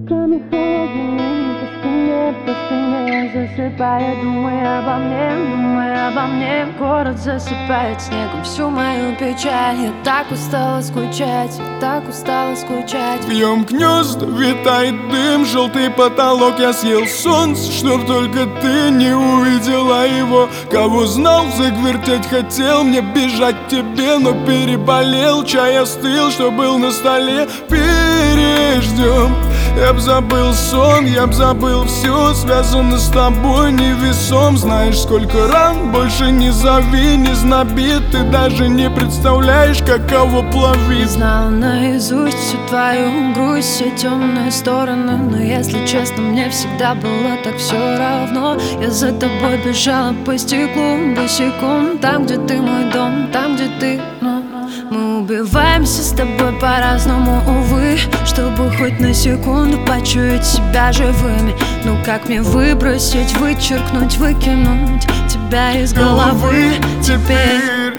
Руками холодными по спине засыпая, думая обо мне, думая обо мне. Город засыпает снегом всю мою печаль. Я так устала скучать, я так устала скучать. Вьем гнезда, витает дым, желтый потолок. Я съел солнце, чтоб только ты не увидела его. Кого знал, заквертеть хотел, мне бежать к тебе, но переболел. Чай остыл, что был на столе, переждем. Я б забыл сон, я б забыл все, связано с тобой невесом. Знаешь, сколько ран, больше не зови, не знобит. Ты даже не представляешь, каково плавить. Я знала наизусть всю твою грусть, все темные стороны. Но если честно, мне всегда было так все равно. Я за тобой бежала по стеклу босиком. Там, где ты мой дом, там, где ты, мы убиваемся с тобой по-разному, увы. Чтобы хоть на секунду почуять себя живыми. Ну как мне выбросить, вычеркнуть, выкинуть тебя из головы теперь?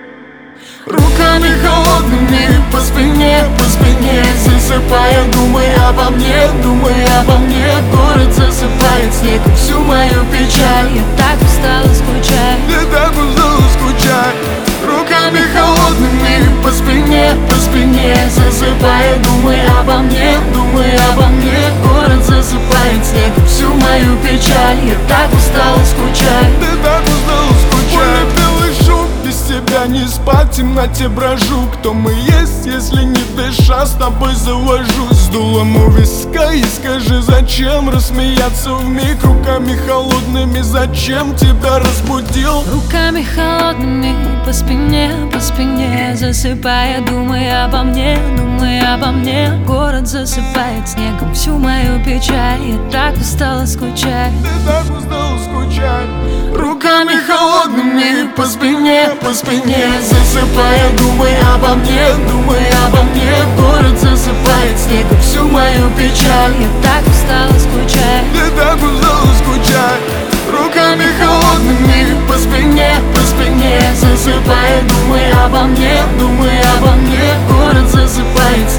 Руками холодными по спине, засыпая, думая обо мне, думая обо мне. Город засыпает снегом всю мою печаль. Я так устала скучать, я так устала скучать. Руками холодными по спине, засыпая, думая обо мне, думая обо мне. Город засыпает снегом всю мою печаль. Я так устала скучать, я так устала скучать. Белый шум, без тебя не спать, в темноте брожу. Кто мы есть, если не дыша, с тобой завожусь. С дулом у виска и скажи, зачем рассмеяться вмиг? Руками холодными, зачем тебя разбудил? Руками холодными по спине засыпая, думая обо мне, думая обо мне. Город засыпает снегом всю мою печаль. Я так устала скучать, я так устала скучать. Руками холодными по спине, засыпая, думая обо мне, думая обо мне. Город засыпает снегом всю мою печаль. Я так устала скучать, я так устала скучать. Руками холодными по спине, засыпая, думая обо мне, думая обо мне. Город засыпает